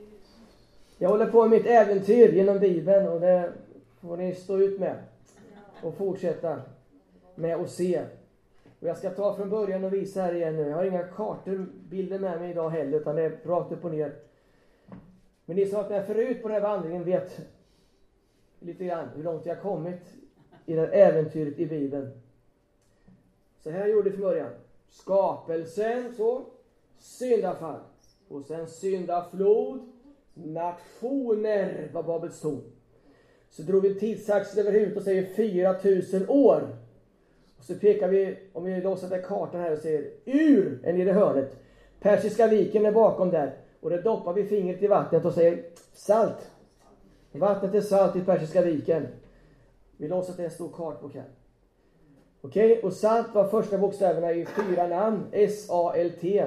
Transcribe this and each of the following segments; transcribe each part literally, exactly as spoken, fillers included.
Jag håller på med mitt äventyr genom Bibeln och det får ni stå ut med och fortsätta med att se. Och jag ska ta från början och visa här igen nu. Jag har inga kartor, bilder med mig idag heller, utan det är rakt upp och ner. Men ni som har varit med förut på den här vandringen vet lite grann hur långt jag har kommit i det här äventyret i Bibeln. Så här gjorde det från början. Skapelsen, så. Syndafall. Och sen syndaflod. Nationer var Babels torn. Så drog vi tidsaxel över huvudet och säger fyra tusen år. Och så pekar vi, om vi låser där kartan här och säger ur är nere i hörnet. Persiska viken är bakom där. Och då doppar vi fingret i vattnet och säger salt. Vattnet är salt i Persiska viken. Vi låser till en stor kartbok här. Okej, okay, och salt var första bokstäverna i fyra namn. S A L T.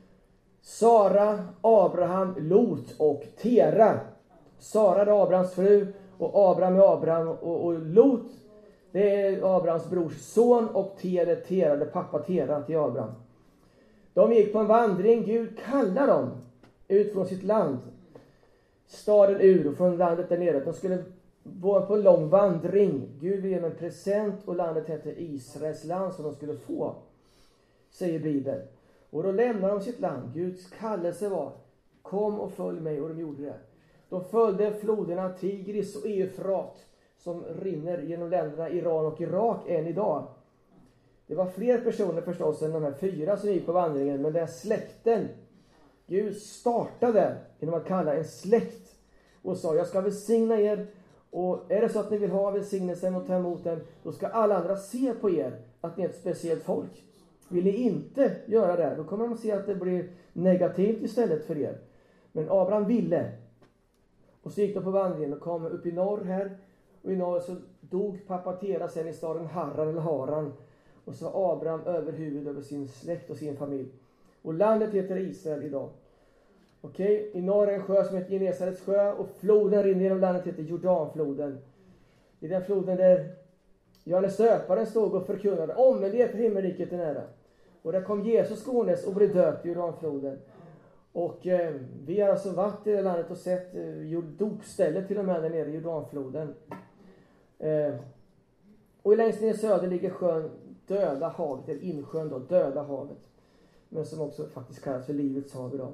Sara, Abraham, Lot och Tera. Sara är Abrahams fru och Abraham är Abraham och, och Lot det är Abrahams brors son och Tera, Tera, det pappa Tera till Abraham. De gick på en vandring. Gud kallar dem ut från sitt land. Staden Ur och från landet där nere. De skulle vara på en lång vandring. Gud vill ge dem en present och landet hette Israels land som de skulle få. Säger Bibeln. Och då lämnar de sitt land. Guds kallelse var kom och följ mig och de gjorde det. De följde floderna Tigris och Eufrat som rinner genom länderna Iran och Irak än idag. Det var fler personer förstås än de här fyra som gick på vandringen. Men den släkten, Gud startade genom att kalla en släkt och sa jag ska välsigna er. Och är det så att ni vill ha välsignelsen och ta emot den, då ska alla andra se på er att ni är ett speciellt folk. Vill ni inte göra det, då kommer de att se att det blir negativt istället för er. Men Abraham ville. Och så gick de på vandringen och kom upp i norr här. Och i norr så dog pappa Tera sen i staden Haran eller Haran. Och så var Abraham över huvud över sin släkt och sin familj. Och landet heter Israel idag. Okej, okay. I norr är en sjö som heter Genesarets sjö. Och floden rinner genom landet heter Jordanfloden. I den floden där Johannes döparen stod och förkunnade omvänd er för himmelriket är nära. Och där kom Jesus gåendes och blev döpt i Jordanfloden. Och eh, vi har alltså varit i det landet och sett eh, gjort dopstället till och med där nere i Jordanfloden. Eh, och längst ner i söder ligger sjön Döda havet, eller insjön då, Döda havet. Men som också faktiskt kallas för livets hav idag.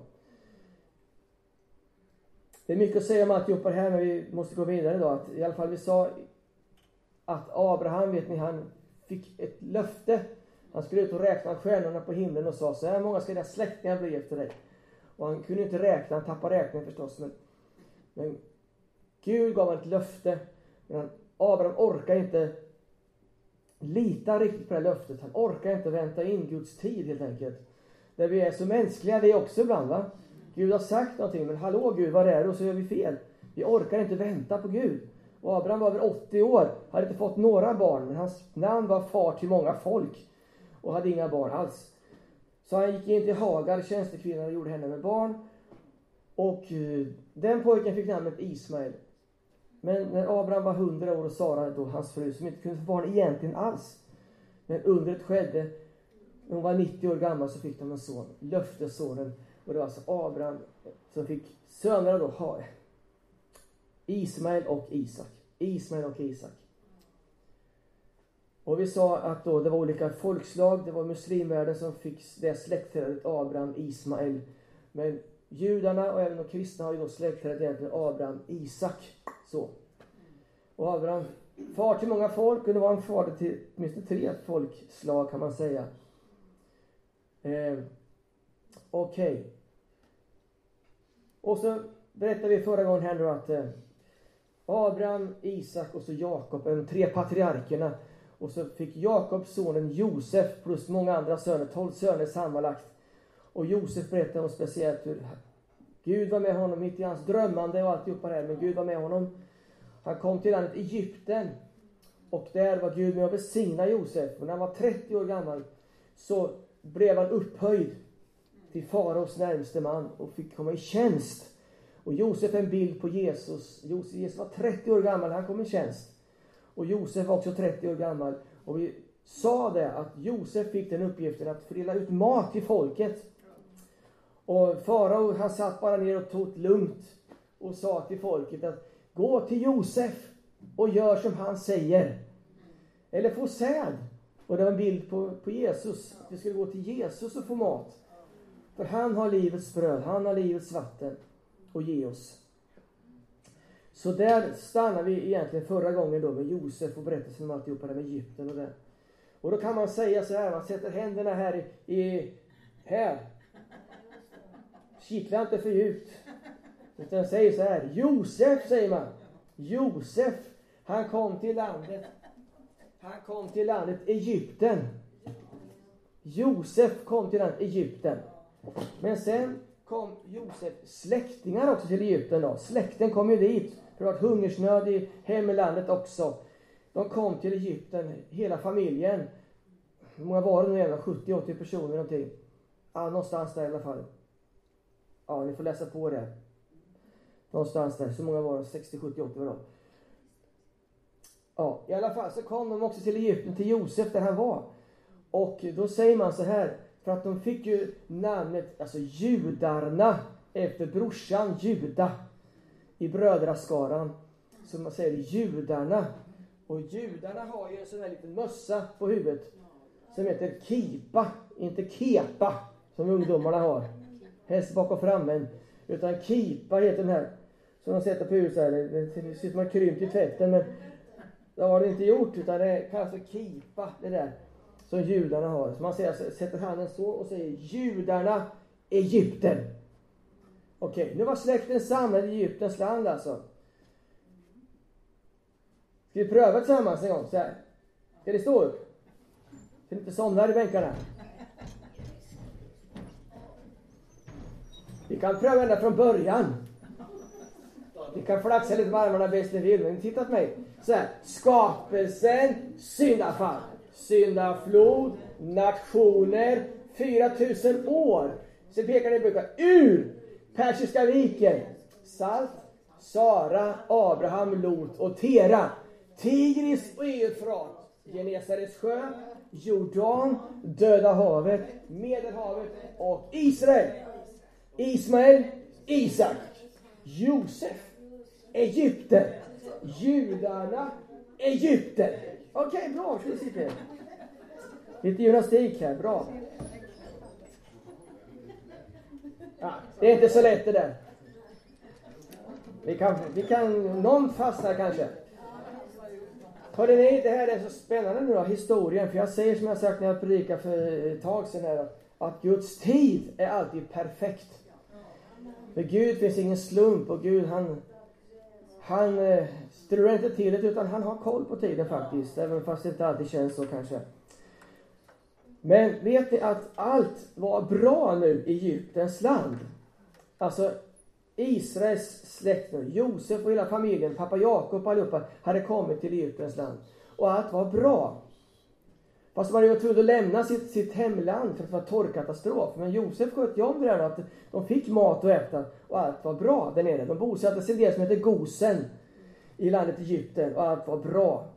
Det är mycket att säga om alltihopa här, men vi måste gå vidare idag. Att, i alla fall vi sa att Abraham, vet ni, han fick ett löfte. Han skulle ut och räkna stjärnorna på himlen och sa så här många ska dina släktingar bli efter dig. Och han kunde inte räkna, han tappade räkningen förstås. Men, men Gud gav ett löfte. Men Abraham orkar inte lita riktigt på det löftet. Han orkar inte vänta in Guds tid helt enkelt. Där vi är så mänskliga vi också ibland, va? Gud har sagt någonting, men hallå Gud, vad är det? Och så gör vi fel. Vi orkar inte vänta på Gud. Och Abraham var över åttio år, hade inte fått några barn. Men hans namn var far till många folk. Och hade inga barn alls. Så han gick in till Hagar, tjänstekvinnan, och gjorde henne med barn. Och uh, den pojken fick namnet Ismael. Men när Abraham var hundra år och Sara då hans fru, som inte kunde få barn egentligen alls. Men undret skedde, när hon var nittio år gammal så fick de en son, löftessonen. Och det var alltså Abraham som fick sönerna då, ha Ismael och Isak. Ismael och Isak. Och vi sa att då det var olika folkslag, det var muslimvärlden som fick det släktträdet Abraham, Ismael. Men judarna och även de kristna har ju då släktträdet egentligen Abraham, Isak. Så. Och Abraham, far till många folk, och det var en far till åtminstone tre folkslag kan man säga. Eh, Okej. Okay. Och så berättade vi förra gången här då att eh, Abraham, Isak och så Jakob, de tre patriarkerna. Och så fick Jakobs sonen Josef plus många andra söner, tolv söner sammanlagt. Och Josef berättade om speciellt hur Gud var med honom mitt i hans drömmande och alltihopa här. Men Gud var med honom. Han kom till landet Egypten. Och där var Gud med att besigna Josef. Och när han var trettio år gammal så blev han upphöjd till faraos närmaste man och fick komma i tjänst. Och Josef är en bild på Jesus. Jesus var trettio år gammal, han kom i tjänst. Och Josef var också trettio år gammal. Och vi sa det att Josef fick den uppgiften att fördela ut mat till folket. Och farao, han satt bara ner och tog lugnt och sa till folket att gå till Josef och gör som han säger. Eller få säd. Och det var en bild på, på Jesus. Att vi skulle gå till Jesus och få mat. För han har livets bröd, han har livets vatten och ge oss. Så där stannar vi egentligen förra gången då med Josef och berättelsen om alltihopa där med Egypten och det. Och då kan man säga så här, man sätter händerna här i, i här. Kittla inte för djupt. Utan säger så här, Josef säger man. Josef, han kom till landet. Han kom till landet Egypten. Josef kom till landet Egypten. Men sen kom Josef släktingar också till Egypten då. Släkten kom ju dit. För det var hungersnöd i hemlandet också. De kom till Egypten, hela familjen. Hur många var det nu igen? sjuttio åttio personer någonting. Ja, någonstans där i alla fall. Ja, ni får läsa på det. Någonstans där. Så många var det? sextio, sjuttio, åttio var det. Ja, i alla fall så kom de också till Egypten, till Josef där han var. Och då säger man så här. För att de fick ju namnet, alltså judarna, efter brorsan Juda. I brödraskaran. Så man säger judarna. Och judarna har ju en sån här liten mössa på huvudet. Som heter kipa. Inte kepa. Som ungdomarna har. Helst bakom frammen. Utan kipa heter den här. Som de sätter på huvudet här. Det ser ut som man krympt i tvätten. Men det har det inte gjort. Utan det kallas för kipa. Det där. Som judarna har. Så man säger, sätter handen så och säger judarna Egypten. Okej, okay, nu var släkten samlad i Egyptens land alltså. Ska vi pröva tillsammans en gång? Så här. Ska det stå upp? Ska ni inte somna i bänkarna? Vi kan pröva ända från början. Vi kan flaxa lite med armarna bäst ni vill. Men titta på mig. Så här. Skapelsen, syndafall. Syndaflod, nationer, fyra tusen år. Så pekar det på ur Persiska viken. Salt, Sara, Abraham, Lot och Tera. Tigris och Eufrat. Genesarets sjö, Jordan, Döda havet, Medelhavet och Israel. Ismael, Isak, Josef, Egypten, judarna, Egypten. Okej, okay, bra. Ska vi sitta här? Lite gymnastik här, bra. Ja, det är inte så lätt det där. Vi kan, vi kan någon fastna kanske. Hörde ni, det här är så spännande nu då, historien. För jag säger som jag sagt när jag predikade för ett tag sedan här. Att Guds tid är alltid perfekt. För Gud finns ingen slump. Och Gud han, han eh, strular inte till det utan han har koll på tiden faktiskt. Även fast det inte alltid känns så kanske. Men vet ni att allt var bra nu i Egyptens land? Alltså Israels släkt, Josef och hela familjen, pappa Jakob och allihopa hade kommit till Egyptens land. Och allt var bra. Fast man var tvungen att lämna sitt, sitt hemland för att det var torrkatastrof. Men Josef sköt ju om det där att de fick mat och äta och allt var bra där nere. De bosatte sig i det som heter Gosen i landet Egypten och allt var bra.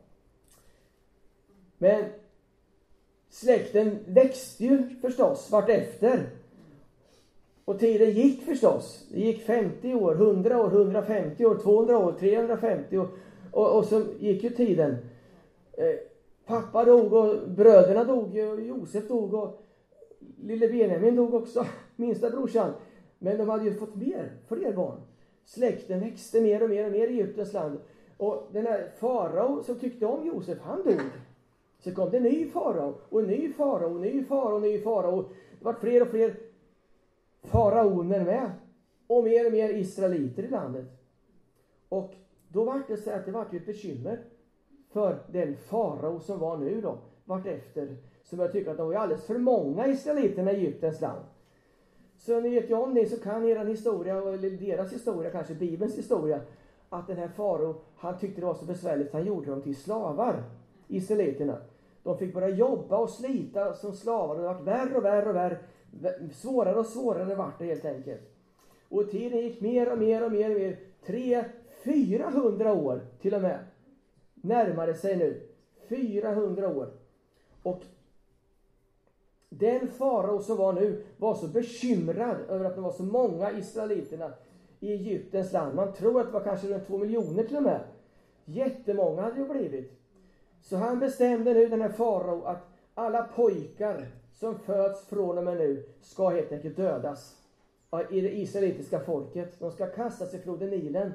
Men släkten växte ju förstås vart efter. Och tiden gick förstås. Det gick femtio år, hundra år, hundrafemtio år, tvåhundra år, trehundrafemtio år. Och, och så gick ju tiden. Eh, pappa dog och bröderna dog och Josef dog och lille Benjamin dog också. Minsta brorsan. Men de hade ju fått mer, fler barn. Släkten växte mer och mer och mer i Egyptens land. Och den här farao som tyckte om Josef, han dog. Så kom det en ny farao och en ny farao och ny farao och ny farao. Det var fler och fler faraoner med. Och mer och mer israeliter i landet. Och då var det så att det var ett bekymmer för den farao som var nu då. Vart efter. Som jag tycker att de var alldeles för många israeliterna i Egyptens land. Så ni vet ju om ni så kan er historia, eller deras historia, kanske Bibelns historia. Att den här farao, han tyckte det var så besvärligt. Han gjorde dem till slavar. Israeliterna. De fick börja jobba och slita som slavar. Och det var värre och värre och värre. Svårare och svårare vart det helt enkelt. Och tiden gick mer och mer och mer och mer. Tre, fyrahundra år till och med. Närmade sig nu. fyrahundra år. Och den farao som var nu var så bekymrad över att det var så många israeliterna i Egyptens land. Man tror att det var kanske runt två miljoner till och med. Jättemånga hade ju blivit. Så han bestämde nu, den här farao, att alla pojkar som föds från och med nu ska helt enkelt dödas i det israelitiska folket. De ska kastas i floden Nilen.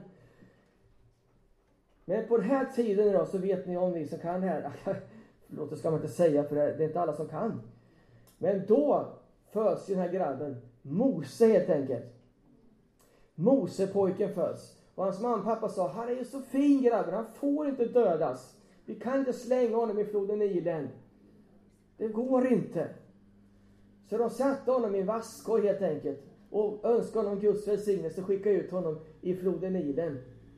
Men på den här tiden då, så vet ni, om ni som kan här, förlåt, det ska man inte säga för det är inte alla som kan. Men då föds ju den här grabben, Mose helt enkelt. Mosepojken föds. Och hans mamma och pappa sa, han är ju så fin grabben, han får inte dödas. Vi kan inte slänga honom i floden Nilen. Det går inte. Så de satte honom i en vaskkorg helt enkelt. Och önskade honom Guds välsignelse och skickade ut honom i floden Nilen.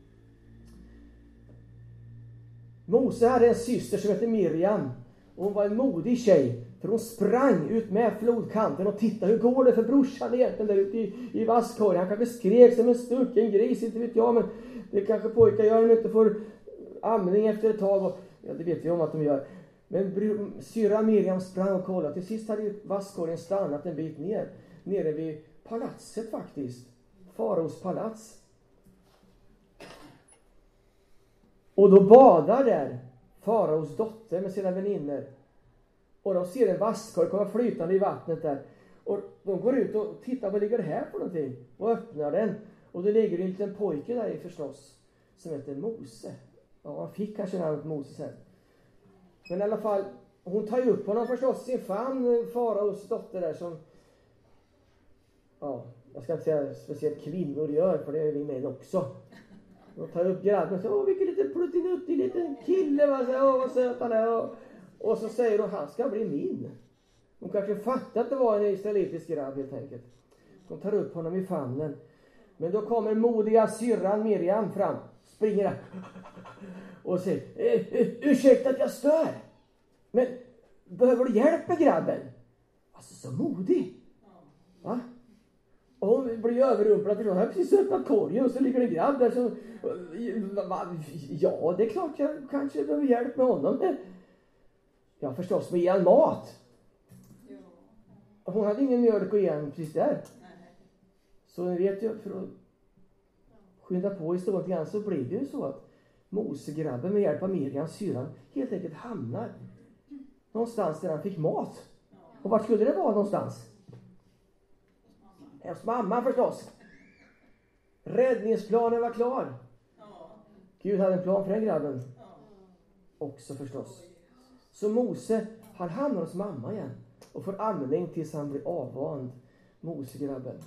Mose hade en syster som hette Miriam. Och hon var en modig tjej. För hon sprang ut med flodkanten och tittade, hur går det för brorsan egentligen där ute i, i vaskkorgen. Han kanske skrek som en stucken gris, inte vet jag. Men det kanske pojkar gör om de inte får amning efter ett tag. Och, ja, det vet vi om att de gör. Men syra Miriam sprang och kollade. Till sist hade vaskkorgen stannat en bit ner. Nere vid palatset faktiskt. Faraos palats. Och då badar där faraos dotter med sina vänner. Och de ser en vaskkorg komma flytande i vattnet där. Och de går ut och tittar, vad ligger det här på någonting? Och öppnar den. Och då ligger en liten pojke där i förstås. Som heter Mose. Ja, han fick kanske namnet Mose sen. Men i alla fall, hon tar ju upp honom förstås sin famn, faraos dotter där som, ja, jag ska inte säga speciellt kvinnor gör, för det är vi män också. Hon tar upp grabben och säger, åh vilken liten pluttinuttig liten kille, va? Åh vad söt han är. Och, och så säger hon, han ska bli min. Hon kanske fattar att det var en israelitisk grabb helt enkelt. Hon tar upp honom i famnen. Men då kommer modiga syrran Miriam fram, springer där. Och säger, ursäkta att jag stör. Men behöver du hjälp med grabben? Alltså så modig. Va? Och hon blir överrumplad. Hon har precis öppnat korgen och så ligger en grabb där som, ja, det är klart jag kanske behöver hjälp med honom. Ja, förstås med en mat. Hon hade ingen mjölk och igen precis där. Så ni vet ju, för att skynda på i stort grann, så blir det ju så att Mosegrabben med hjälp av Miriams syran helt enkelt hamnar någonstans där han fick mat. Och vart skulle det vara någonstans? Hos mamma förstås. Räddningsplanen var klar. Gud hade en plan för den grabben. Också förstås. Så Mose, han hamnar hos mamma igen. Och får amning tills han blir avvand. Mosegrabben.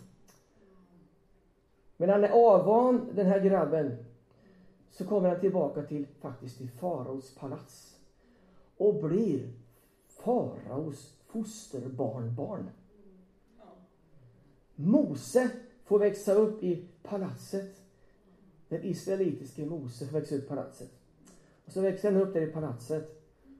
Men han är avvand, den här grabben. Så kommer han tillbaka till faktiskt till faraos palats. Och blir faraos fosterbarnbarn. Mose får växa upp i palatset. Den israelitiske Mose får växa upp i palatset. Och så växer han upp där i palatset.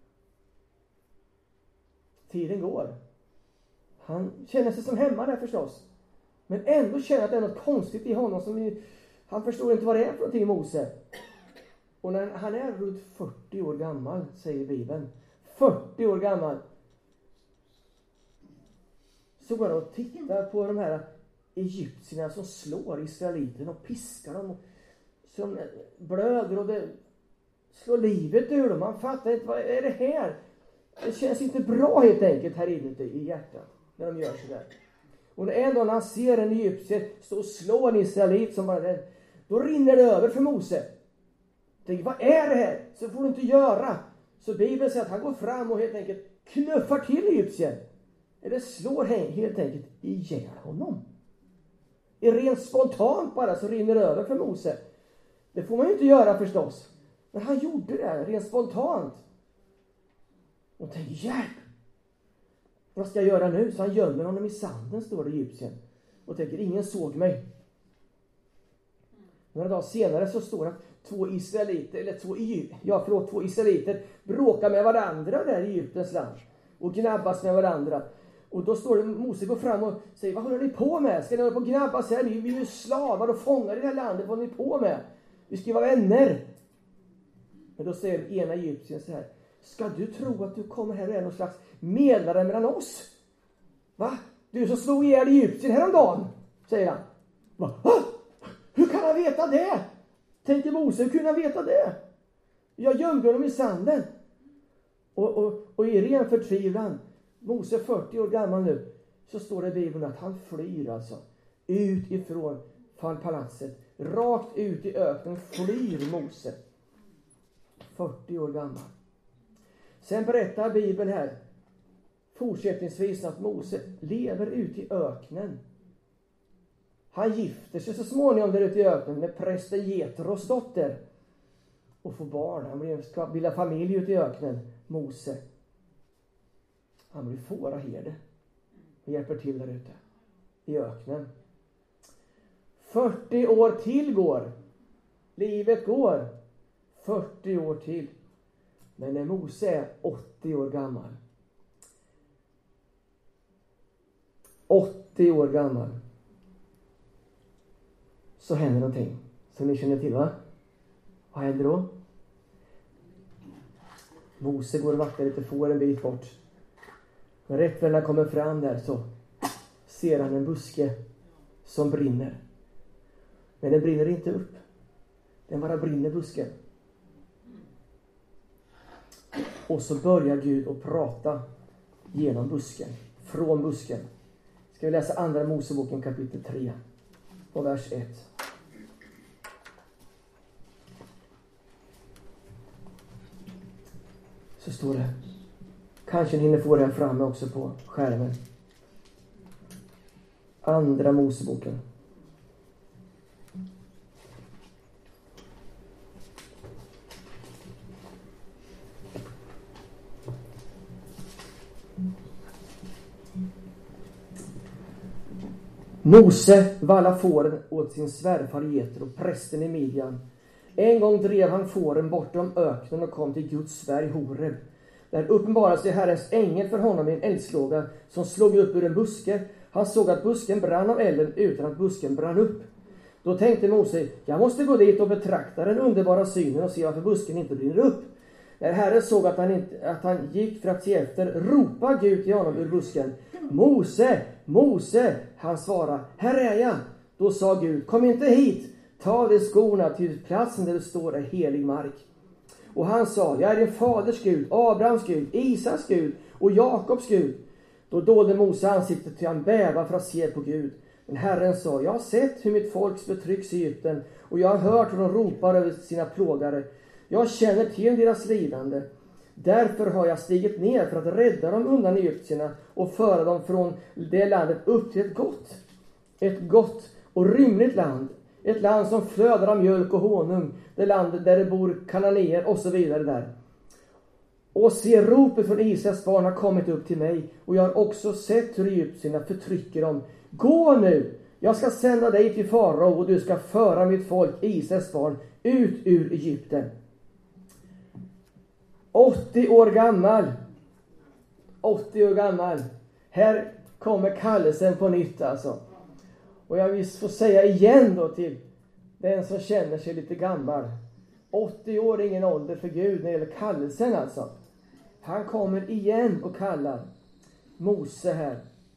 Tiden går. Han känner sig som hemma där förstås. Men ändå känner att det är något konstigt i honom. Som vi, han förstår inte vad det är för någonting, Mose. Och när han är runt fyrtio år gammal, säger Bibeln. fyrtio år gammal. Så går han och tittar på de här egyptierna som slår israeliterna och piskar dem. Som blöder och det slår livet ur dem. Man fattar inte, vad är det här? Det känns inte bra helt enkelt här inne i hjärtat. När de gör sådär. Och en dag när han ser en egyptier stå och slå en israelit som bara den. Då rinner det över för Mose. Tänker, vad är det här? Så får du inte göra. Så Bibeln säger att han går fram och helt enkelt knuffar till egyptier. Eller slår helt enkelt ihjäl honom. I rent spontant bara så rinner det över för Mose. Det får man ju inte göra förstås. Men han gjorde det rent spontant. Och tänkte, hjälp! Vad ska jag göra nu? Så han gömmer honom i sanden, står det i Egypten. Och tänker, ingen såg mig. Några dagar senare så står det att två israeliter, eller två, ja, förlåt, två israeliter bråkar med varandra där i Egyptens land. Och gnabbas med varandra. Och då står det, Mose går fram och säger, vad håller ni på med? Ska ni hålla på och gnabbas här? Vi är ju slavar och fångar i det här landet. Vad håller ni på med? Vi ska ju vara vänner. Men då säger ena egyptien så här, ska du tro att du kommer här och är någon slags medlare mellan oss? Va? Du som slog ihjäl Egypten häromdagen, säger han. Va? Va? Hur kan han veta det? Tänker Mose, hur kunde han veta det? Jag gömde honom i sanden. Och, och, och i ren förtvivlan, Mose är fyrtio år gammal nu, så står det i Bibeln att han flyr alltså ut ifrån palatset. Rakt ut i öknen flyr Mose. fyrtio år gammal. Sen berättar Bibeln här fortsättningsvis att Mose lever ute i öknen. Han gifter sig så småningom där ute i öknen med prästen Jetros dotter. Och får barn. Han blir, ska bilda familj ute i öknen. Mose. Han blir fåraherde. Och hjälper till där ute. I öknen. fyrtio år till går. Livet går. fyrtio år till. Men när Mose är åttio år gammal. åttio år gammal. Så händer någonting. Som ni känner till, va? Vad händer då? Mose går och vattnar lite får en bit bort. När rätt när han kommer fram där så ser han en buske som brinner. Men den brinner inte upp. Den bara brinner busken. Och så börjar Gud att prata genom busken. Från busken. Ska vi läsa andra Moseboken kapitel tre. Och vers ett. Så står det. Kanske ni hinner få det här framme också på skärmen. Andra Moseboken. Mose valla fåren åt sin svärfar Jetro, prästen i Midjan. En gång drev han fåren bortom öknen och kom till Guds berg Horeb. Där uppenbarade sig Herrens ängel för honom i en eldslåga som slog upp ur en buske. Han såg att busken brann av elden utan att busken brann upp. Då tänkte Mose, jag måste gå dit och betrakta den underbara synen och se varför busken inte brinner upp. När Herren såg att han, inte, att han gick för att se efter, ropade Gud till honom ur busken. Mose, Mose, han svarade, här är jag. Då sa Gud, kom inte hit, ta dig skorna till platsen där du står är helig mark. Och han sa, jag är din faders Gud, Abrahams Gud, Isaks Gud och Jakobs Gud. Då dolde Mose ansiktet till han bäva för att se på Gud. Men Herren sa, jag har sett hur mitt folks betrycks i Egypten och jag har hört hur de ropar över sina plågare. Jag känner till deras lidande. Därför har jag stigit ner för att rädda dem undan egyptierna och föra dem från det landet upp till ett gott. Ett gott och rymligt land. Ett land som flödar av mjölk och honung. Det landet där det bor kananéer och så vidare där. Och se, ropet från Israels barn har kommit upp till mig. Och jag har också sett hur egyptierna förtrycker dem. Gå nu! Jag ska sända dig till farao och du ska föra mitt folk, Israels barn, ut ur Egypten. åttio år gammal. åttio år gammal. Här kommer kallelsen på nytt alltså. Och jag vill få säga igen då till den som känner sig lite gammal. åttio år är ingen ålder för Gud när det gäller kallelsen alltså. Han kommer igen och kallar Mose här.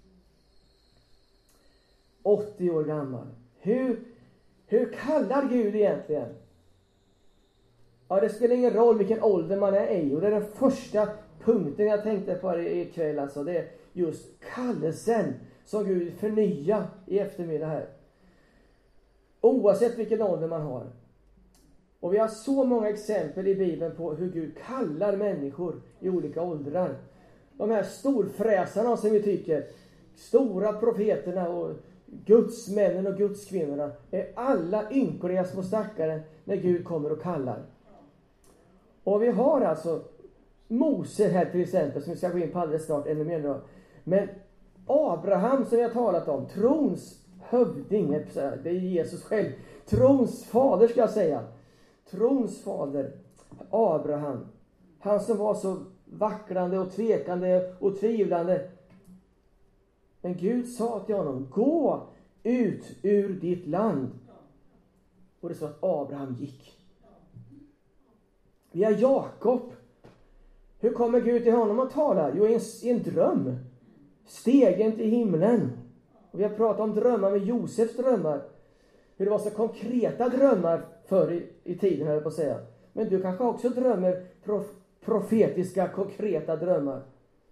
åttio år gammal. Hur, hur kallar Gud egentligen? Ja, det spelar ingen roll vilken ålder man är i. Och det är den första punkten jag tänkte på ikväll. Alltså. Det är just kallelsen som Gud förnya i eftermiddag här. Oavsett vilken ålder man har. Och vi har så många exempel i Bibeln på hur Gud kallar människor i olika åldrar. De här storfräsarna som vi tycker, stora profeterna och gudsmännen och gudskvinnorna är alla ynkliga små stackare när Gud kommer och kallar. Och vi har alltså Mose här till exempel, som vi ska gå in på alldeles snart ännu mer då. Men Abraham som vi har talat om, trons hövding, det är Jesus själv. Trons fader ska jag säga. Trons fader, Abraham. Han som var så vacklande och tvekande och tvivlande. Men Gud sa till honom, gå ut ur ditt land. Och det så att Abraham gick. Vi har Jakob. Hur kommer Gud till honom att tala? Jo, i en, i en dröm. stegen till himlen. Och vi har pratat om drömmar med Josefs drömmar. Hur det var så konkreta drömmar förr i, i tiden, höll jag på att säga. Men du kanske också drömmer prof, profetiska, konkreta drömmar.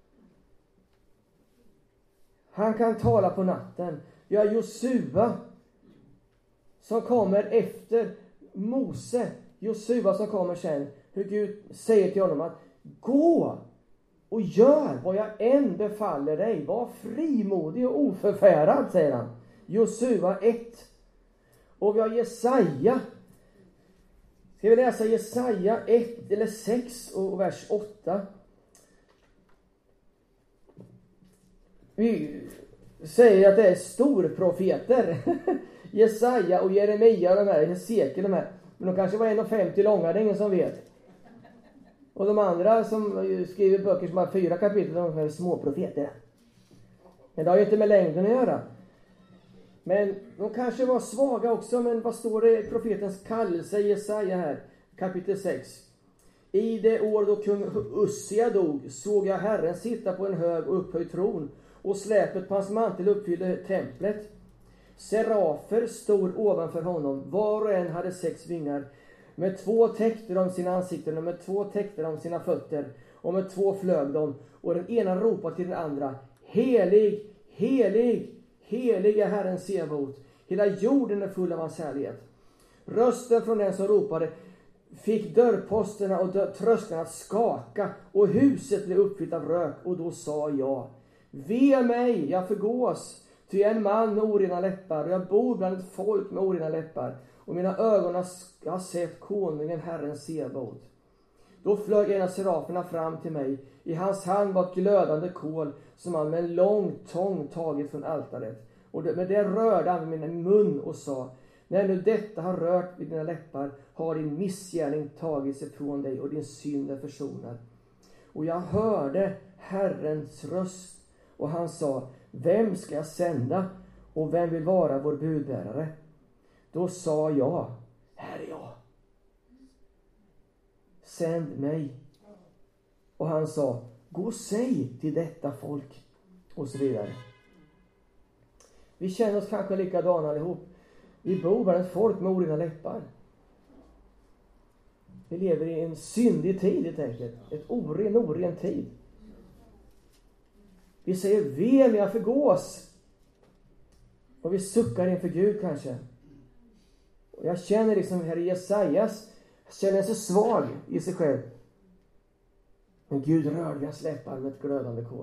Han kan tala på natten. Vi har Josua som kommer efter Mose. Josua som kommer sen. Hur Gud säger till honom att gå och gör vad jag än befaller dig. Var frimodig och oförfärad, säger han. Josua ett. Och vi har Jesaja. Ska vi läsa Jesaja ett eller sex och vers åtta. Vi säger att det är storprofeter. Jesaja och Jeremia och de här, Hesekiel de här. Men de kanske var en komma femtio långa, det är ingen som vet. Och de andra som skriver böcker som har fyra kapitel, de är småprofeter. Men det har ju inte med längden att göra. Men de kanske var svaga också, men vad står det i profetens kallelse, Jesaja här, kapitel sex. I det år då kung Ussia dog såg jag Herren sitta på en hög och upphöjd tron, och släpet på hans mantel uppfyllde templet. Serafer stod ovanför honom, var och en hade sex vingar. Med två täckte de sina ansikten och med två täckte de sina fötter. Och med två flög de, och den ena ropade till den andra: helig, helig, helig är Herren Sebaot. Hela jorden är full av hans härlighet. Rösten från den som ropade fick dörrposterna och dörr- trösklarna att skaka, och huset blev uppfyllt av rök. Och då sa jag: ve mig, jag förgås, ty jag är en man med orena läppar, och jag bor bland ett folk med orena läppar, och mina ögon har sett konungen Herren Sebaot. Då flög en av seraferna fram till mig. I hans hand var ett glödande kol som han med en lång tång tagit från altaret. Och med det rörde han min mun och sa: när nu detta har rört vid dina läppar, har din missgärning tagit sig från dig och din synd är försonad. Och jag hörde Herrens röst, och han sa: vem ska jag sända, och vem vill vara vår budbärare? Då sa jag: här är jag, sänd mig. Och han sa: gå och säg till detta folk, och så vidare. Vi känner oss kanske likadana allihop. Vi bor bland ett folk med orena läppar. Vi lever i en syndig tid, helt enkelt. Ett oren, oren tid. Vi säger: ve mig, jag förgås. Och vi suckar inför Gud kanske. Och jag känner liksom här i Jesajas, känner sig svag i sig själv. Men Gud rörde vid hans läppar med ett glödande kol.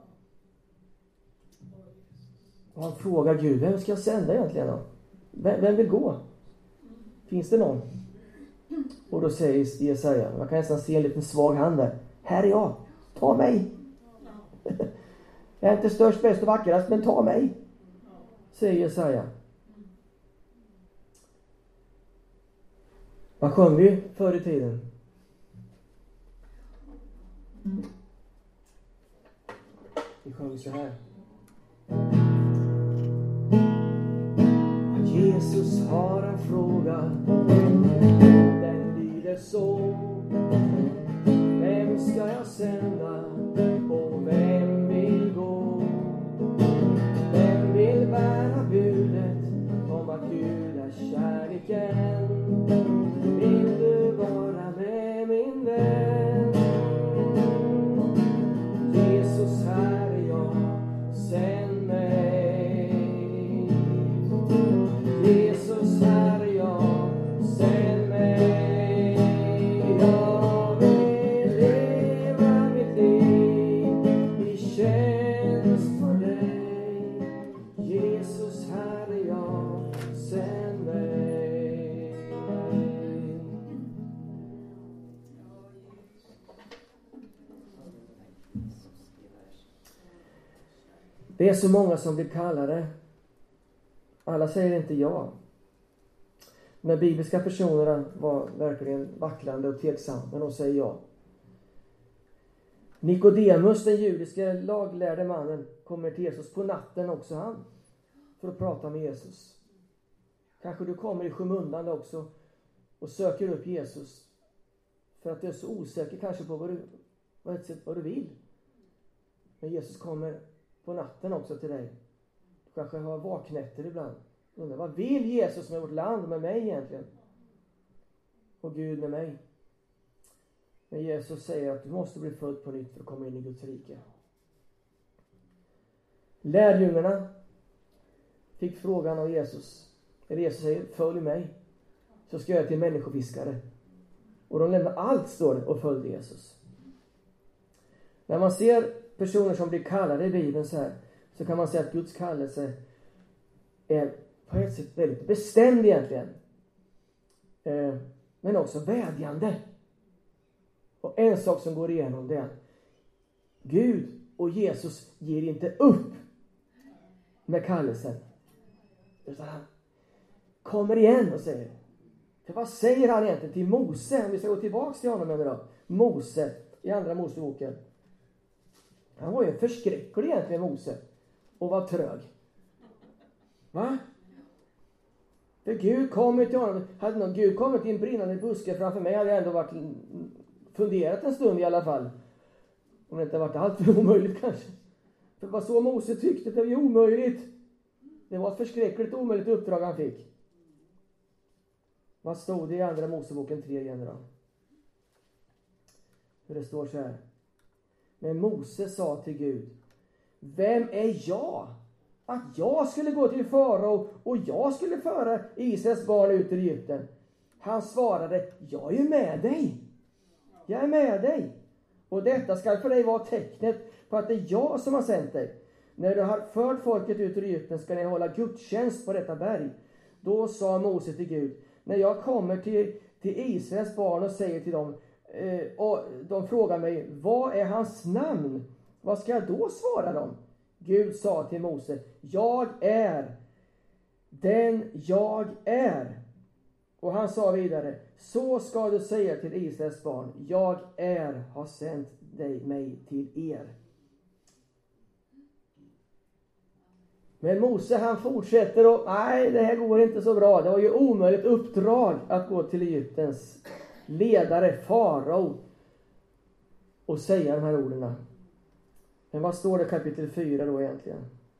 Och han frågar Gud: vem ska jag sända egentligen då? Vem, vem vill gå? Finns det någon? Och då säger Jesaja, man kan nästan se en liten svag hand där: här är jag, ta mig. Jag är inte störst, bäst och vackrast, men ta mig, säger Jesaja. Vad sjöng vi förr i tiden? Vi sjöng så här: Jesus har en fråga, den lyder så: vem ska jag sända, och vem vill gå? Vem vill bära budet om att Gud är kärleken? Vill du vara med, min vän? Jesus, här är jag, sänd mig. Jesus, här är jag, sänd mig. Jag vill leva mitt liv i tjänst för dig. Jesus, här är jag, sänd mig. Det är så många som blir kallade. Alla säger inte ja. De bibliska personerna var verkligen vacklande och tveksamma, men de säger ja. Nikodemus, den judiska laglärde mannen, kommer till Jesus på natten också han, för att prata med Jesus. Kanske du kommer i skymundan också och söker upp Jesus för att du är så osäker kanske på vad du, vad du vill. Men Jesus kommer på natten också till dig. Du kanske har vaknätter ibland. Undrar, vad vill Jesus med vårt land, med mig egentligen? Och Gud med mig. Men Jesus säger att du måste bli född på nytt för att komma in i Guds rike. Lärjungarna fick frågan av Jesus. Eller Jesus säger, följ mig. Så ska jag göra till människofiskare. Och de lämnar allt, står det, och följde Jesus. När man ser personer som blir kallade i Bibeln så här, så kan man säga att Guds kallelse är på ett sätt väldigt bestämd egentligen. Eh, men också vädjande. Och en sak som går igenom det är att Gud och Jesus ger inte upp med kallelsen. Utan han kommer igen och säger, för vad säger han egentligen till Mose? Om vi ska gå tillbaka till honom en dag. Mose i andra Moseboken. Han var ju en förskräcklig egentligen, Mose. Och var trög. Va? För Gud kommer till honom. Hade någon Gud kommit till en brinnande buske framför mig, hade jag ändå varit funderat en stund i alla fall. Om det inte varit allt för omöjligt kanske. För vad så Mose tyckte, det var ju omöjligt. Det var ett förskräckligt omöjligt uppdrag han fick. Vad stod det i andra Moseboken tre igen då? För det står så här. Men Mose sa till Gud, vem är jag? Att jag skulle gå till farao och jag skulle föra Israels barn ut ur Egypten. Han svarade, jag är ju med dig. Jag är med dig. Och detta ska för dig vara tecknet på att det är jag som har sänt dig. När du har fört folket ut ur Egypten ska ni hålla gudstjänst på detta berg. Då sa Mose till Gud, när jag kommer till, till Israels barn och säger till dem, eh, och de frågar mig, vad är hans namn? Vad ska jag då svara dem? Gud sa till Mose, jag är den jag är. Och han sa vidare, så ska du säga till Israels barn, jag är har sänt dig mig till er. Men Mose han fortsätter och nej, det här går inte så bra. Det var ju omöjligt uppdrag att gå till Egyptens ledare, farao, och säga de här orden. Men vad står det kapitel fyra då egentligen?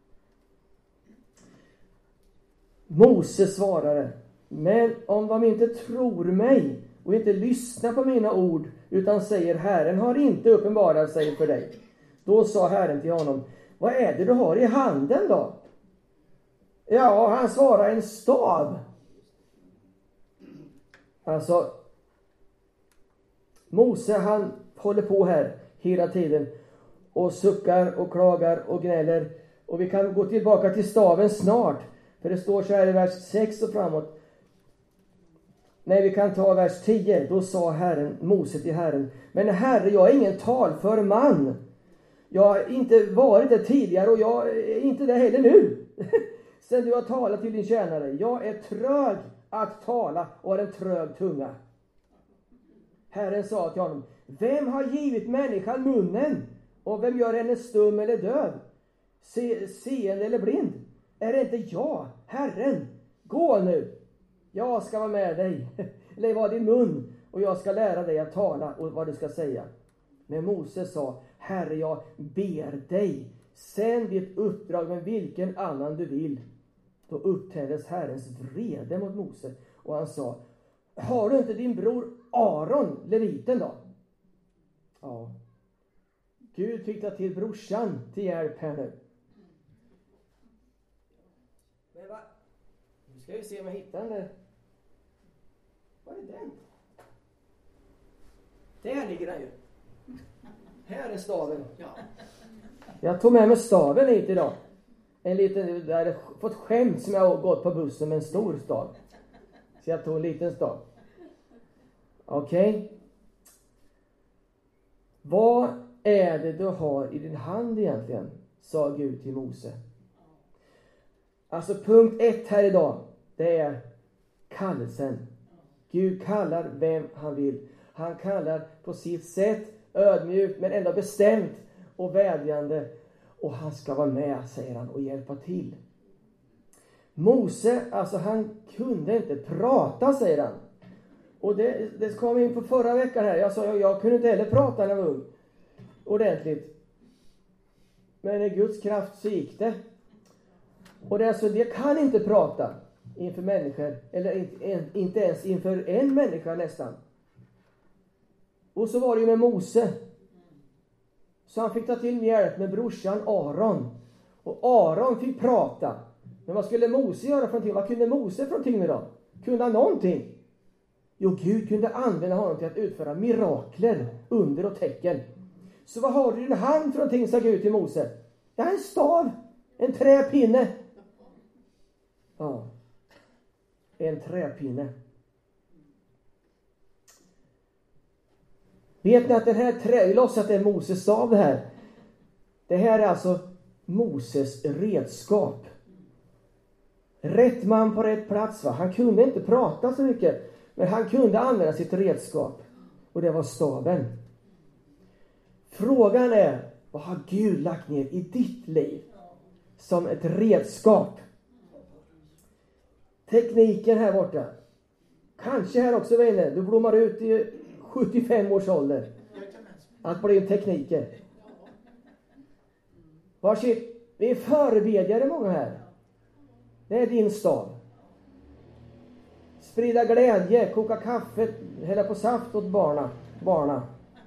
Mose svarade, men om de inte tror mig och inte lyssnar på mina ord utan säger, Herren har inte uppenbarat sig för dig. Då sa Herren till honom, vad är det du har i handen då? Ja, han svarade, en stav. Alltså, Mose han håller på här hela tiden och suckar och klagar och gnäller. Och vi kan gå tillbaka till staven snart. För det står så här i vers sex och framåt. Nej, vi kan ta vers tio. Då sa Herren, Mose till Herren, men Herre, jag är ingen talför man. Jag har inte varit det tidigare och jag är inte det heller nu. Sen du har talat till din tjänare. Jag är trög att tala och har en trög tunga. Herren sa till honom, vem har givit människan munnen? Och vem gör henne stum eller döv? Se, seende eller blind? Är det inte jag, Herren? Gå nu. Jag ska vara med dig. Lägg var din mun och jag ska lära dig att tala och vad du ska säga. Men Moses sa, Herre, jag ber dig, sänd ditt uppdrag med vilken annan du vill. Då upptändes Herrens vrede mot Mose och han sa, har du inte din bror Aron, leviten då? Ja. Gud fick ta till brorsan till hjälp här nu. Men va? Nu ska vi se om jag hittar den där. Var är den? Där ligger den ju. Här är staven. Ja. Jag tog med mig staven hit idag. En liten, jag hade fått skämt som jag har gått på bussen med en stor stav. Så jag tog en liten stav. Okej. Okay. Vad är det du har i din hand egentligen? Sa Gud till Mose. Alltså punkt ett här idag. Det är kallelsen. Gud kallar vem han vill. Han kallar på sitt sätt, ödmjukt men ändå bestämt och vädjande. Och han ska vara med, säger han, och hjälpa till. Mose, alltså han kunde inte prata, säger han. Och det, det kom in på förra veckan här. Jag sa, jag, jag kunde inte heller prata när jag var ung. Ordentligt. Men i Guds kraft så gick det. Och det, alltså, det kan inte prata inför människor. Eller inte, inte ens inför en människa nästan. Och så var det ju med Mose. Så han fick ta till hjälp med brorsan Aron. Och Aron fick prata. Men vad skulle Mose göra för någonting? Vad kunde Mose för någonting då? Kunde han någonting? Jo, Gud kunde använda honom till att utföra mirakler, under och tecken. Så vad har du i din hand för någonting, sa Gud till Mose? Ja, en stav. En träpinne. Ja. En träpinne. Vet ni att den här trä... Vi låtsas att det är Moses stav det här. Det här är alltså Moses redskap. Rätt man på rätt plats, va? Han kunde inte prata så mycket. Men han kunde använda sitt redskap. Och det var staven. Frågan är, vad har Gud lagt ner i ditt liv som ett redskap? Tekniken här borta. Kanske här också, vänner. Du blommar ut i sjuttiofem års ålder. Att bli en tekniker. Varsitt, vi är förebedjare många här. Det är din stav. Sprida glädje, koka kaffe, hälla på saft åt barna, barna.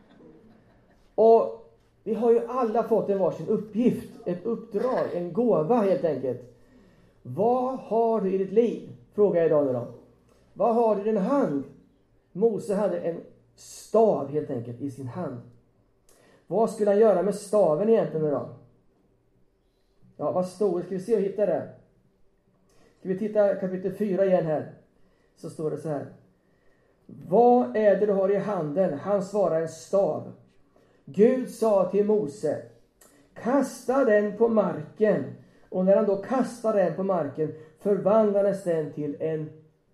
Och vi har ju alla fått en varsin uppgift, ett uppdrag, en gåva helt enkelt. Vad har du i ditt liv? Frågar jag idag nu då. Vad har du i din hand? Mose hade en stav helt enkelt i sin hand. Vad skulle han göra med staven egentligen då? Ja, vad stod det? Ska vi se och hitta det? Ska vi titta kapitel fyra igen här? Så står det så här. Vad är det du har i handen? Han svarar en stav. Gud sa till Mose, kasta den på marken. Och när han då kastade den på marken förvandlades den till en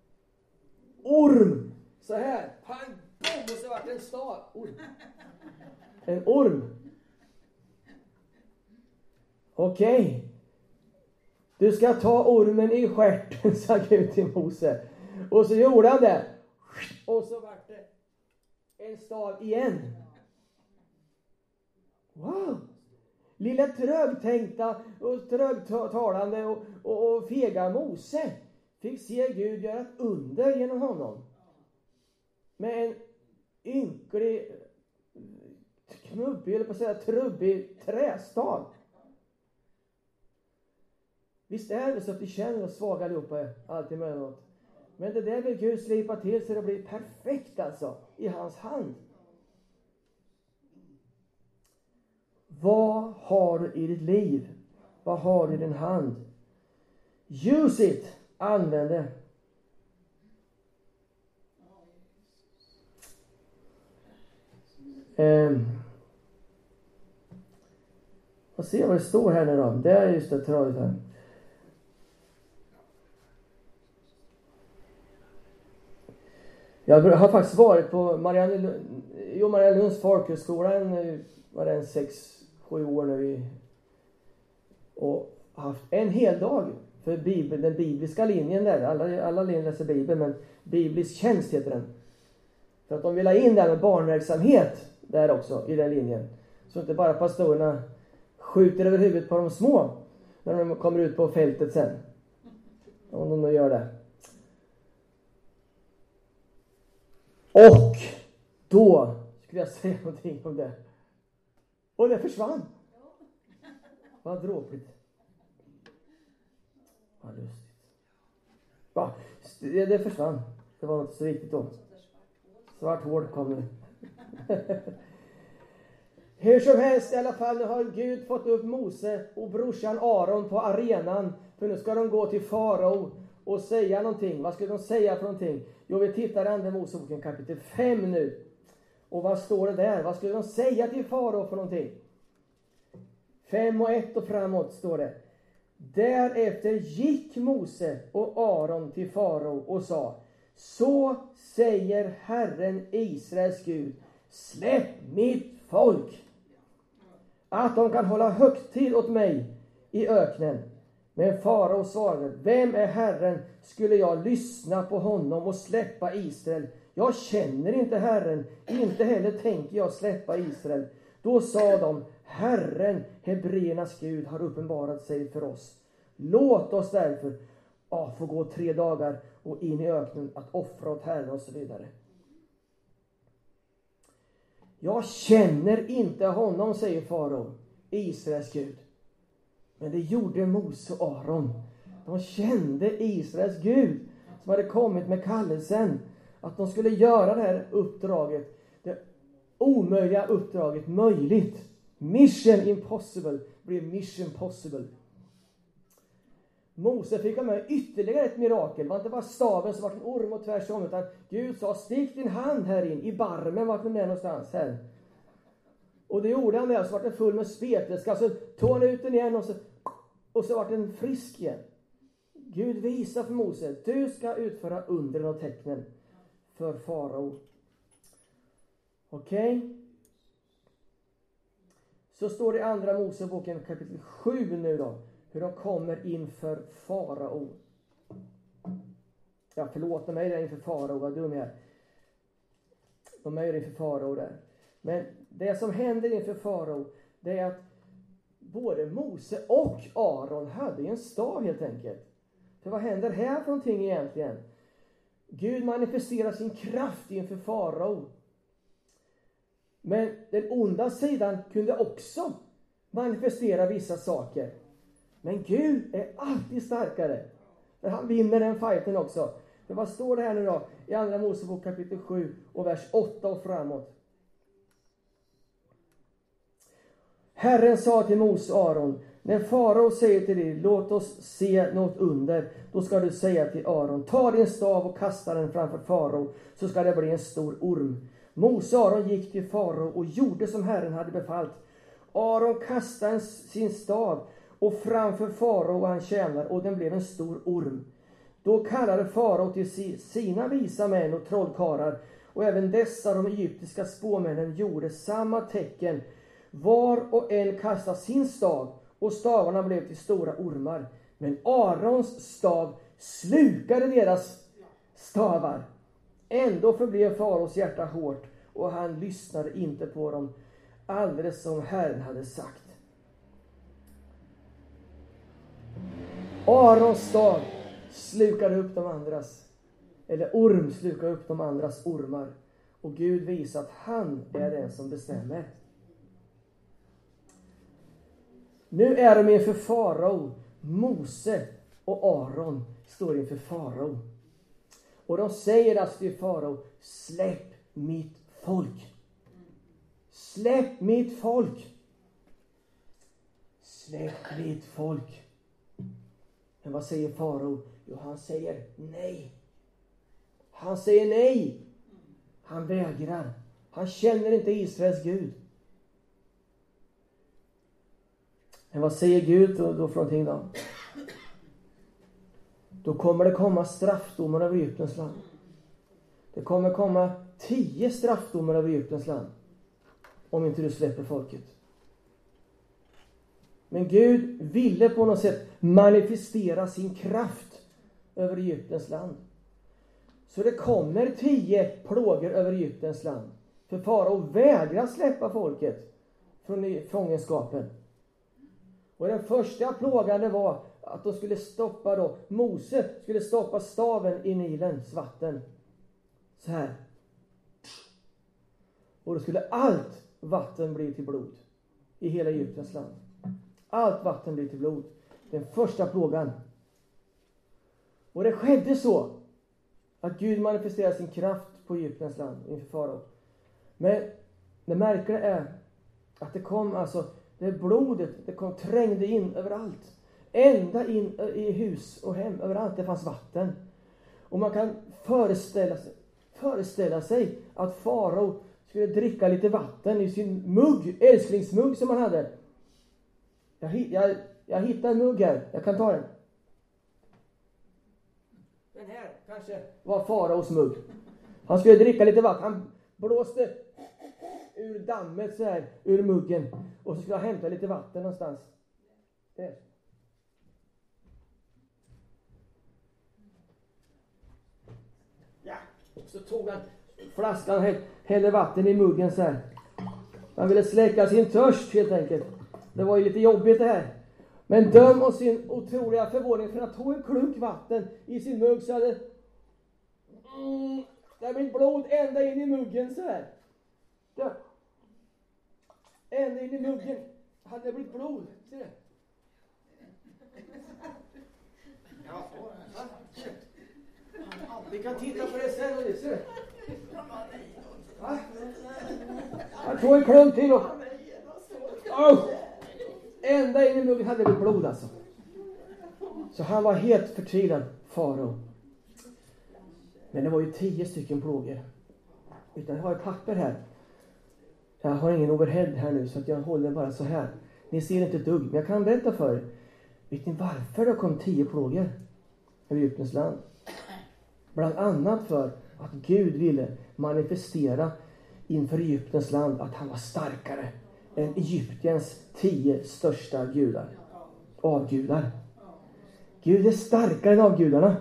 orm. Så här, pang, boom, och så vart det en stav. Orm. En orm. Okej. Okay. Du ska ta ormen i stjärten, sa Gud till Mose. Och så gjorde han det. Och så vart det en stav igen. Wow. Lilla trögtänkta och trögtalande och, och, och fega Mose fick se Gud göra ett under genom honom. Med en ynklig, knubbig, eller på att säga trubbig trästav. Visst är det så att vi känner oss svaga allihopa, alltid med något. Men det där vill Gud slipa till så det blir perfekt alltså, i hans hand. Vad har du i ditt liv? Vad har du i din hand? Use it. Använd det. Um, och se vad det står här nu då. Det är just det tradigt här. Jag har faktiskt varit på Marianne, jo, Mariannelunds folkhögskola en, var det en sex, sju år nu i, och haft en hel dag för Bibel, den bibliska linjen där. Alla, alla linjer läser Bibeln, men biblisk tjänst heter den. För att de vill ha in där med barnverksamhet där också i den linjen. Så inte bara pastorerna skjuter över huvudet på de små när de kommer ut på fältet sen. Om de nu gör det. Och då skulle jag säga någonting om det. Och det försvann. Vad dråpligt. Vad lustigt. Va? Det, det försvann. Det var något så viktigt då. Svart hål kom nu. Hur som helst i alla fall, nu har Gud fått upp Mose och brorsan Aron på arenan. För nu ska de gå till farao och säga någonting. Vad skulle de säga för någonting? Jo, vi tittar i andra Moseboken kapitel fem nu. Och vad står det där? Vad skulle de säga till farao för någonting? fem och ett och framåt står det. Därefter gick Mose och Aron till farao och sa: så säger Herren Israels Gud, släpp mitt folk, att de kan hålla högtid åt mig i öknen. Men farao svarade: vem är Herren? Skulle jag lyssna på honom och släppa Israel? Jag känner inte Herren, inte heller tänker jag släppa Israel. Då sa de, Herren, Hebreernas Gud, har uppenbarat sig för oss. Låt oss därför ja, få gå tre dagar och in i öknen att offra åt Herren och så vidare. Jag känner inte honom, säger farao, Israels Gud. Men det gjorde Mose och Aron. De kände Israels Gud som hade kommit med kallelsen att de skulle göra det här uppdraget, det omöjliga uppdraget, möjligt. Mission impossible blev mission possible. Mose fick ha med ytterligare ett mirakel. Det var inte bara staven som var en orm och tvärsom, utan Gud sa, stick din hand här in i barmen, vart den är någonstans här. Och det gjorde han där, så var den full med spetälska. Så tog han ut den igen och så, och så var den frisk igen. Gud visar för Mose, du ska utföra undren och tecknen för farao. Okej? Okay? Så står det i andra Moseboken kapitel sju nu då. Hur de kommer inför farao. Ja, förlåt mig där inför farao, vad dum jag är. De är inför farao där. Men det som händer inför farao, det är att både Mose och Aron hade en stav helt enkelt. För vad händer här för någonting egentligen? Gud manifesterar sin kraft inför farao. Men den onda sidan kunde också manifestera vissa saker. Men Gud är alltid starkare. För han vinner den fighten också. För vad står det här nu då? I andra Mosebok kapitel sju och vers åtta och framåt. Herren sa till Mose och Aron, när farao säger till dig, låt oss se något under, då ska du säga till Aron, ta din stav och kasta den framför farao, så ska det bli en stor orm. Mose och Aron gick till farao och gjorde som Herren hade befallt. Aron kastade sin stav och framför farao och han tjänar, och den blev en stor orm. Då kallade farao till sina visa män och trollkarlar, och även dessa de egyptiska spåmännen gjorde samma tecken. Var och en kastade sin stav, och stavarna blev till stora ormar. Men Arons stav slukade deras stavar. Ändå förblev faraos hjärta hårt, och han lyssnade inte på dem, alldeles som Herren hade sagt. Arons stav slukade upp de andras, eller orm slukade upp de andras ormar. Och Gud visar att han är den som bestämmer. Nu är de inför farao. Mose och Aron står inför farao. Och de säger alltså till farao, släpp mitt folk. Släpp mitt folk. Släpp mitt folk. Men vad säger farao? Jo, han säger nej. Han säger nej. Han vägrar. Han känner inte Israels Gud. Men vad säger Gud då, då för någonting då? Då kommer det komma straffdomar över Egyptens land. Det kommer komma tio straffdomar över Egyptens land. Om inte du släpper folket. Men Gud ville på något sätt manifestera sin kraft över Egyptens land. Så det kommer tio plågor över Egyptens land. För farao vägrar släppa folket från fångenskapen. Och den första plågan det var att de skulle stoppa då, Mose skulle stoppa staven i Nilens vatten. Så här. Och då skulle allt vatten bli till blod i hela Egyptens land. Allt vatten blir till blod. Den första plågan. Och det skedde så att Gud manifesterade sin kraft på Egyptens land inför farao. Men det märkliga är att det kom alltså, det blodet, det kom, trängde in överallt. Ända in i hus och hem, överallt det fanns vatten. Och man kan föreställa sig, föreställa sig att farao skulle dricka lite vatten i sin mugg, älsklingsmugg som han hade. Jag, jag, jag hittade en mugg här, jag kan ta den. Den här kanske var faraos mugg. Han skulle dricka lite vatten, han blåste ur dammet så här, ur muggen. Och så skulle han hämta lite vatten någonstans. Där. Ja, och så tog han flaskan och hällde vatten i muggen så här. Han ville släcka sin törst helt enkelt. Det var ju lite jobbigt det här. Men döm om sin otroliga förvåning, för att ta en klunk vatten i sin mugg så hade mm, det blivit blod ända in i muggen så här. Där. Ända in i muggen hade det blivit blod. Ser du? Vi kan titta på det sen och det, ser du? Va? Jag tog en klunk till och oh! Ända in i muggen hade det blod alltså. Så han var helt förtvivlad, farao. Men det var ju tio stycken plågor. Utan jag har ett papper här. Jag har ingen overhead här nu så att jag håller bara så här. Ni ser inte ett dugg, men jag kan berätta för er. Vet ni varför det kom tio plågor över Egyptens land? Bland annat för att Gud ville manifestera inför Egyptens land att han var starkare än Egyptiens tio största gudar. Avgudar. Gud är starkare än avgudarna.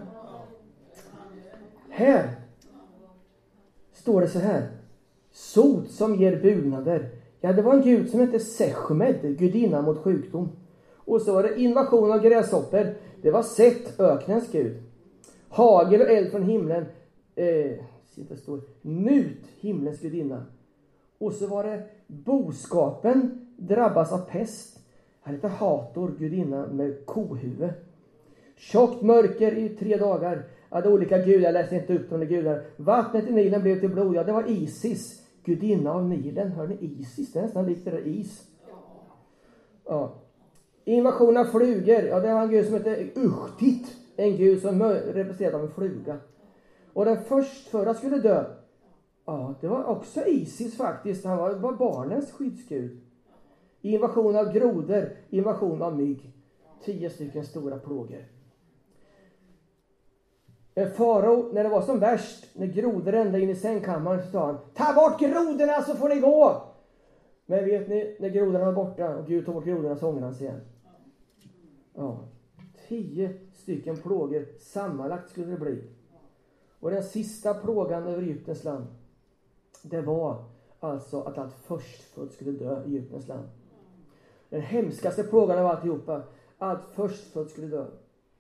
Här står det så här. Sot som ger bugnader. Ja, det var en gud som hette Sechmed, gudinna mot sjukdom. Och så var det invasion av gräshopper. Det var Set, öknens gud. Hagel och eld från himlen. Eh, det står Nut, himlens gudinna. Och så var det boskapen drabbas av pest. Han heter Hator, gudinna med kohuvud. Tjockt mörker i tre dagar. Hade olika gudar, jag läste inte upp de gudar. Vattnet i Nilen blev till blod. Ja, det var Isis, gudinna av Nilen. Hör ni Isis? Det är nästan likt det där is. Ja. Invasion av flugor. Ja, det var en gud som heter Ushtit. En gud som representerade av en fluga. Och den förstfödda skulle dö. Ja, det var också Isis faktiskt. Han var, var barnens skyddsgud. Invasion av grodor. Invasion av mygg. Tio stycken stora plågor. En farao, när det var som värst, när grodor ända in i sängkammaren, så sa han: ta bort grodorna så får ni gå! Men vet ni, när grodorna var borta och Gud tog bort grodorna så ångrade han sig igen. Ja, tio stycken plågor sammanlagt skulle det bli. Och den sista plågan över Egyptens land, det var alltså att allt förstfödd skulle dö i Egyptens land. Den hemskaste plågan av alltihopa, allt förstfödd skulle dö.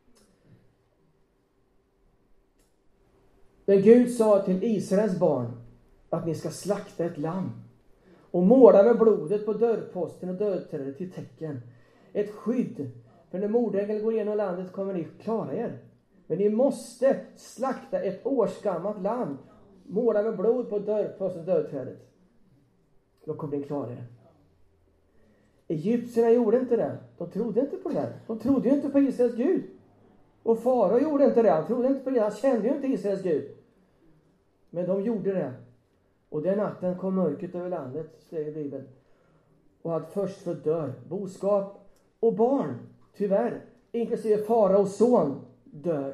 Men Gud sa till Israels barn att ni ska slakta ett lamm och måla med blodet på dörrposten och dörrträdet till tecken. Ett skydd, för när mordängeln går igenom landet kommer ni klara er. Men ni måste slakta ett årsgammalt lamm, måla med blod på dörrposten och dörrträdet. Då kommer ni klara er. Egyptierna gjorde inte det. De trodde inte på det. De trodde ju inte på Israels Gud. Och farao gjorde inte det. Han trodde inte på det. Han kände ju inte Israels Gud. Men de gjorde det. Och den natten kom mörkret över landet, säger Bibeln. Och att först för dör. Boskap och barn, tyvärr, inklusive faraos son, dör.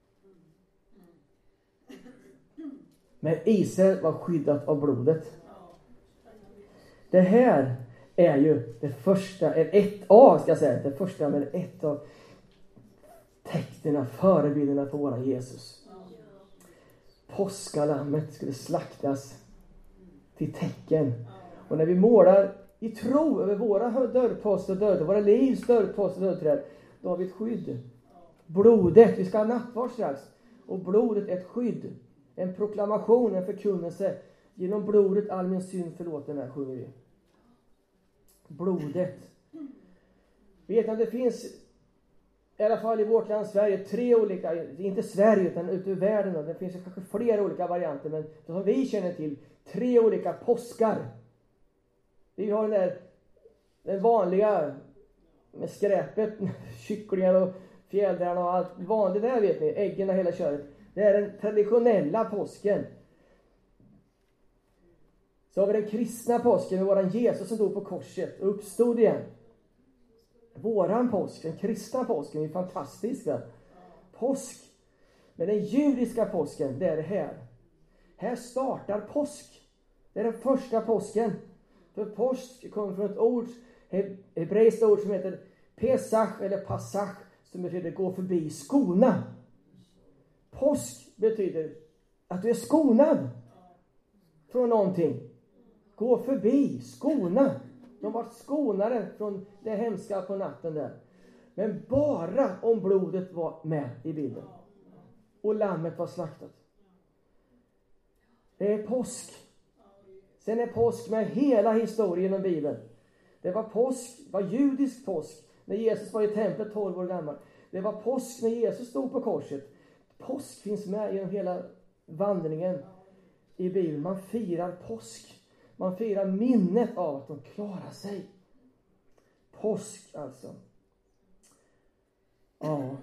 Men Israel var skyddat av blodet. Det här är ju det första, ett av, ska jag säga, det första, men ett av tecknen, förebilderna på våran Jesus. Påskalammet skulle slaktas till tecken. Och när vi målar i tro över våra dörrposter och dörrträd, våra livs dörrposter och dörrträd, då har vi ett skydd. Blodet, vi ska ha nattvard strax. Och blodet är ett skydd. En proklamation, en förkunnelse. Genom blodet all min synd förlåten är, sjunger vi. Blodet. Vet att det finns, i alla fall i vårt land Sverige, tre olika, inte Sverige utan ute i världen, det finns kanske flera olika varianter, men som vi känner till, tre olika påskar. Vi har den där, den vanliga med skräpet, kycklingar och fjädrar och allt vanligt där, vet ni, äggen och hela köret. Det är den traditionella påsken. Så har vi den kristna påsken med våran Jesus som dog på korset och uppstod igen. Våran påsk, den kristna påsken, är fantastisk. Va? Påsk. Men den judiska påsken, det är det här. Här startar påsk. Det är den första påsken. För påsk kommer från ett ord, ett hebreiskt ord som heter Pesach eller Passach, som betyder gå förbi, skona. Påsk betyder att du är skonad från någonting. gå förbi, skona. De var skonade från det hemska på natten där. Men bara om blodet var med i bilden. Och lammet var slaktat. Det är påsk. Sen är påsk med hela historien om Bibeln. Det var påsk, det var judisk påsk. När Jesus var i templet tolv år gammal. Det var påsk när Jesus stod på korset. Påsk finns med genom hela vandringen i Bibeln. Man firar påsk. Man firar minnet av att de klarar sig. Påsk alltså. Ja.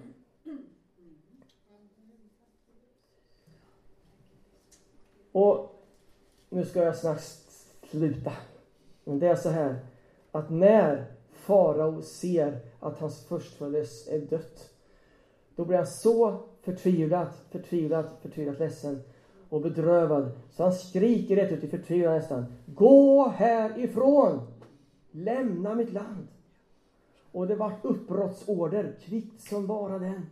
Och nu ska jag snart sluta. Men det är så här. Att när farao ser att hans förstföddes är dött. Då blir han så förtvivlat, förtvivlat, förtvivlat ledsen och bedrövad. Så han skriker rätt ut i förtvivlan nästan. Gå härifrån! Lämna mitt land! Och det var uppbrottsorder, kvickt som bara den.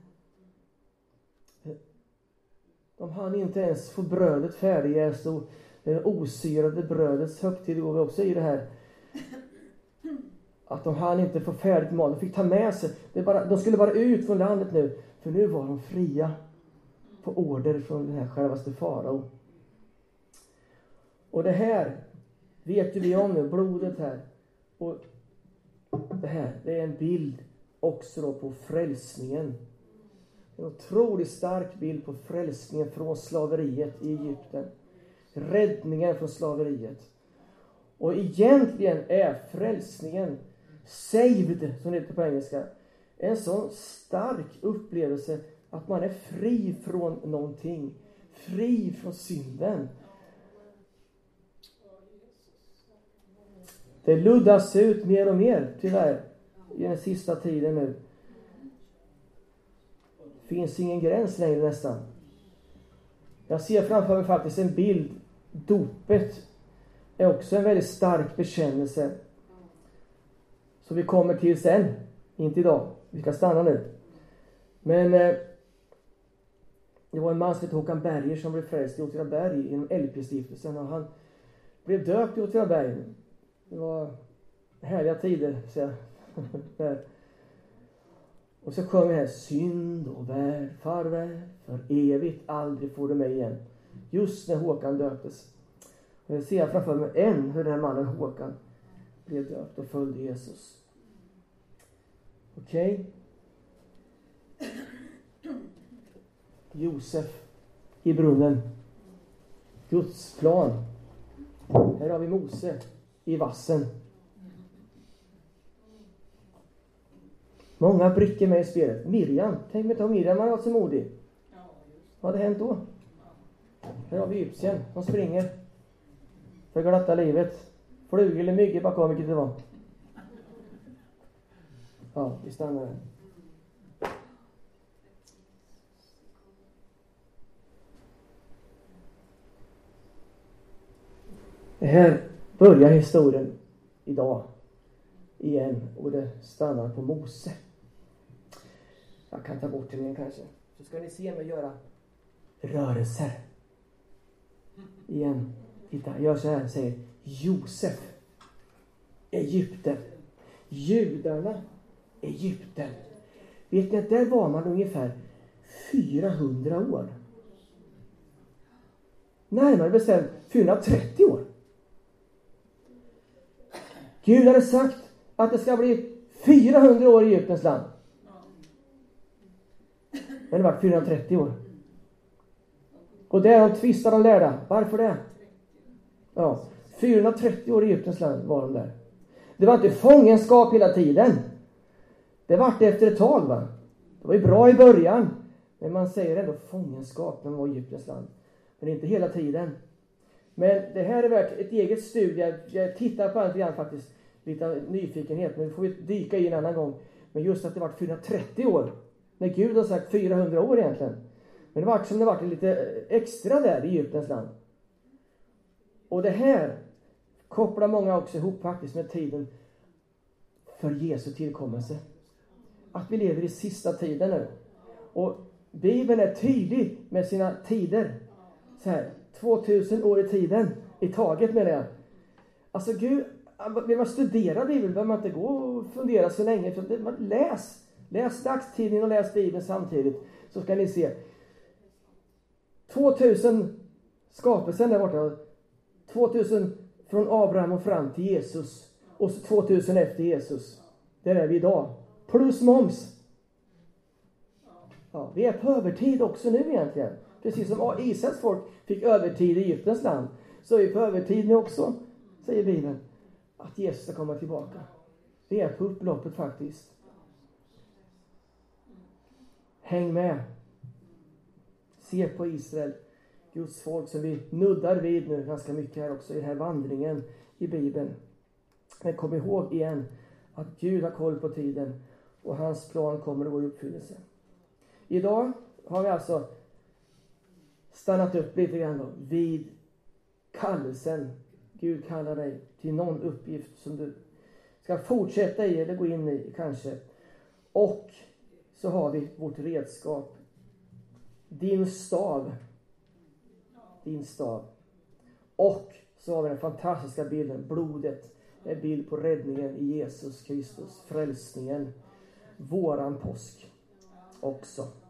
De hann inte ens få brödet färdigjäst och det osyrade brödets högtid går vi också i det här. Att de hann inte få färdigt mat. De fick ta med sig. Det bara, de skulle bara ut från landet nu. För nu var de fria på order från den här självaste farao. Och det här vet ju vi om nu. Blodet här. Och det här, det är en bild också då på frälsningen. En otroligt stark bild på frälsningen från slaveriet i Egypten. Räddningen från slaveriet. Och egentligen är frälsningen saved, som det heter på engelska, en sån stark upplevelse att man är fri från någonting. Fri från synden. Det luddas ut mer och mer, tyvärr, i den sista tiden nu. Finns ingen gräns längre nästan. Jag ser framför mig faktiskt en bild. Dopet är också en väldigt stark bekännelse. Så vi kommer till sen. Inte idag. Vi ska stanna nu. Men eh, det var en man som heter Håkan Berger som blev frälst i Åtvidaberg inom L P-stiftelsen. Och han blev döpt i Åtvidaberg. Det var härliga tider, så jag. Och så sjöng vi här. Synd och värld, farväl, för evigt aldrig får du mig igen. Just när Håkan döptes. Och jag ser framför mig än hur den här mannen Håkan blev döpt och följde Jesus. Okej. Okay. Josef i brunnen. Guds plan. Här har vi Mose i vassen. Många brickor med i spelet. Miriam. Tänk mig ta Miriam, han var så modig. Vad hade hänt då? Här har vi Egyptien. De springer. För glatta livet. Flug eller mygg bakom, vilket det var. Ja, vi stannar här. Det här börjar historien idag igen och det stannar på Mose. Jag kan ta bort den igen kanske. Så ska ni se mig göra rörelser. Igen. Titta, jag gör så här, säger Josef. Egypten. Judarna. Egypten. Vet ni att där var man ungefär fyrahundra år. Närmare bestämt fyrahundratrettio år. Gud hade sagt att det ska bli fyrahundra år i Egyptens land. Men det var fyrahundratrettio år. Och där de tvistade de lärda. Varför det? Ja, fyrahundratrettio år i Egyptens land var de där. Det var inte fångenskap hela tiden. Det var det efter ett tag, va? Det var ju bra i början. Men man säger ändå fångenskap när man var i Egyptens land. Men inte hela tiden. Men det här är värt ett eget studie. Jag tittar på det igen faktiskt. Lite nyfikenhet. Men vi får dyka i en annan gång. Men just att det var fyrahundratrettio år. När Gud har sagt fyrahundra år egentligen. Men det var som det var lite extra där i Egyptens land. Och det här kopplar många också ihop faktiskt med tiden för Jesu tillkommelse. Att vi lever i sista tiden nu. Och Bibeln är tydlig med sina tider. Så här, tvåtusen år i tiden i taget menar jag. Alltså Gud, vill man studera Bibeln behöver man inte gå och fundera så länge. För det, man, läs, läs dagstidningen och läs Bibeln samtidigt. Så ska ni se. tvåtusen skapelsen där borta. tvåtusen från Abraham och fram till Jesus. Och så tvåtusen efter Jesus. Där är vi idag. Plus moms. Ja, vi är på övertid också nu egentligen. Precis som Israels folk fick övertid i Egyptens land. Så är vi på övertid nu också, säger Bibeln. Att Jesus ska komma tillbaka. Det är på upploppet faktiskt. Häng med. Se på Israel. Guds folk som vi nuddar vid nu ganska mycket här också i den här vandringen i Bibeln. Men kom ihåg igen att Gud har koll på tiden och hans plan kommer att gå i uppfyllelse. Idag har vi alltså stannat upp lite grann då, vid kallelsen. Gud kallar dig till någon uppgift som du ska fortsätta i eller gå in i kanske. Och så har vi vårt redskap. Din stav. Din stav. Och så har vi den fantastiska bilden. Blodet är bild på räddningen i Jesus Kristus. Frälsningen. Våran påsk också.